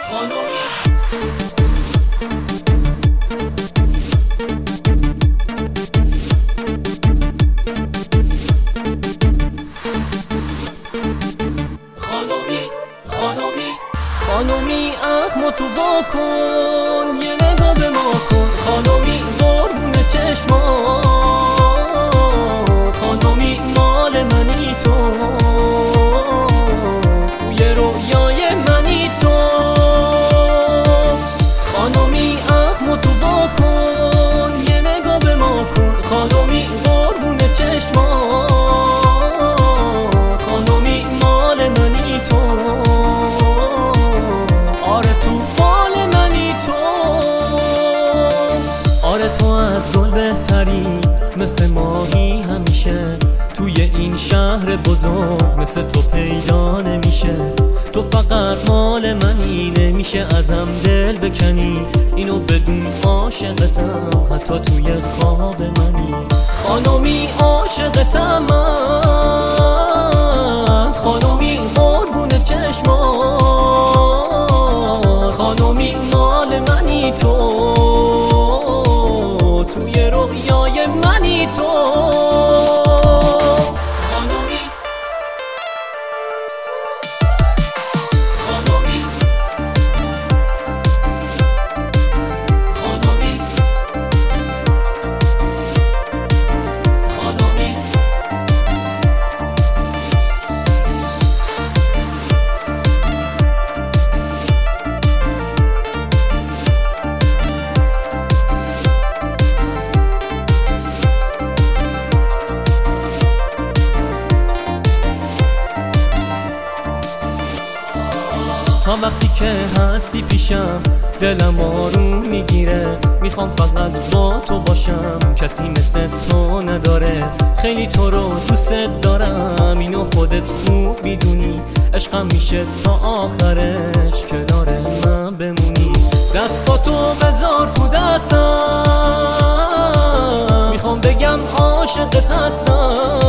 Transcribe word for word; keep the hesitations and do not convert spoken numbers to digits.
خانومی خانومی خانومی خانومی اخمو تو با کن، یه نگاه به ما کن خانومی قربون چشما، خانومی مال منی تو، یه رویای منی تو، خانومی اخمو تو با کن، یه نگاه به ما کن خانومی قربون چشما، خانومی مال منی تو، آره تو فال منی تو، آره تو از گل بهتری، مثل ماهی همیشه توی این شهر بزرگ، مثل تو پیدا نمیشه، تو فقط مال منی، نمیشه ازم دل بکنی، اینو بدون عاشقتم حتی توی خواب منی، خانومی عاشقتم من، خانومی قربون چشما، خانومی مال منی تو، توی رویای منی تو، خانومی خانومی خانومی خانومی تا وقتی که هستی پیشم دلم آروم میگیره، میخوام فقط با تو باشم، کسی مثل تو نداره، خیلی تو رو دوست دارم، اینو خودت خوب میدونی، عشقم میشه تا آخرش کنار من بمونی، دستاتو بذار تو دستم، میخوام بگم عاشقت هستم،